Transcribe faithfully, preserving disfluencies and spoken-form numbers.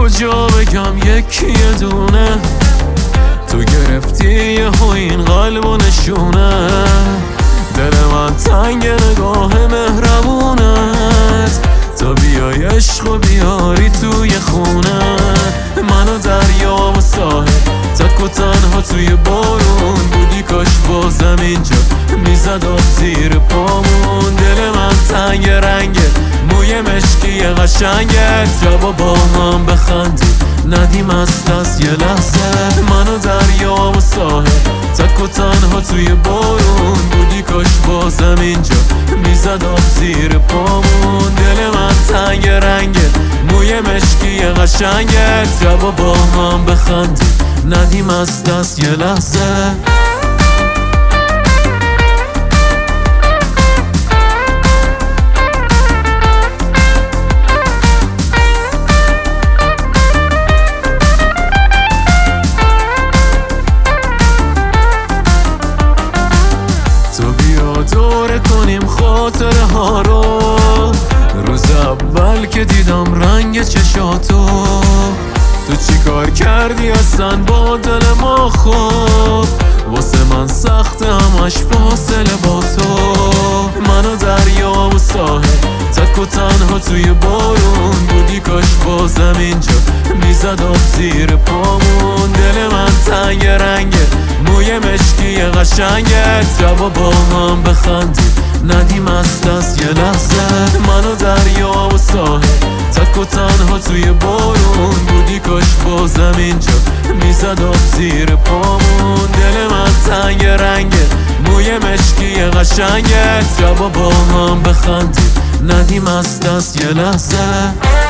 کجا بگم یکی یه دونه، تو گرفتی یه ها این قلب و نشونه. دل من تنگ نگاه مهربونت، تا بیای عشق و بیاری توی خونه. منو دریا و ساحل تک و تنها توی بارون بودی، کاش بازم اینجا میزد آب زیر پامون. دل من تنگ رنگه، موی مشکی قشنگه، جبا با هم بخندی ندیم است از یه لحظه. منو دریا و ساحل تک و تنها توی بارون بودی، کاش بازم اینجا میزد آب زیر پامون. دل من تنگ رنگه، موی مشکی قشنگه، جبا با هم بخندی ندیم از دست یه لحظه. دوره کنیم خاطره ها رو، روز اول که دیدم رنگ چشاتو. تو چی کار کردی اصلا با دل ما؟ خوب واسه من سخت همش فاصله با تو. منو دریا و ساحل تک و تنها توی بارون بودی، کاش بازم اینجا میزد آب زیر پامون. دل من تنگ رنگه، موی مشکی قشنگه، جبا با هم بخندی ندیم از دست یه لحظه. منو دریا و ساحل تک و تنها توی بارون بودی، کاش بازم اینجا میزد آب زیر پامون. دل من تنگ رنگه، موی مشکی قشنگه، جبا با هم بخندی ندیم از دست یه لحظه.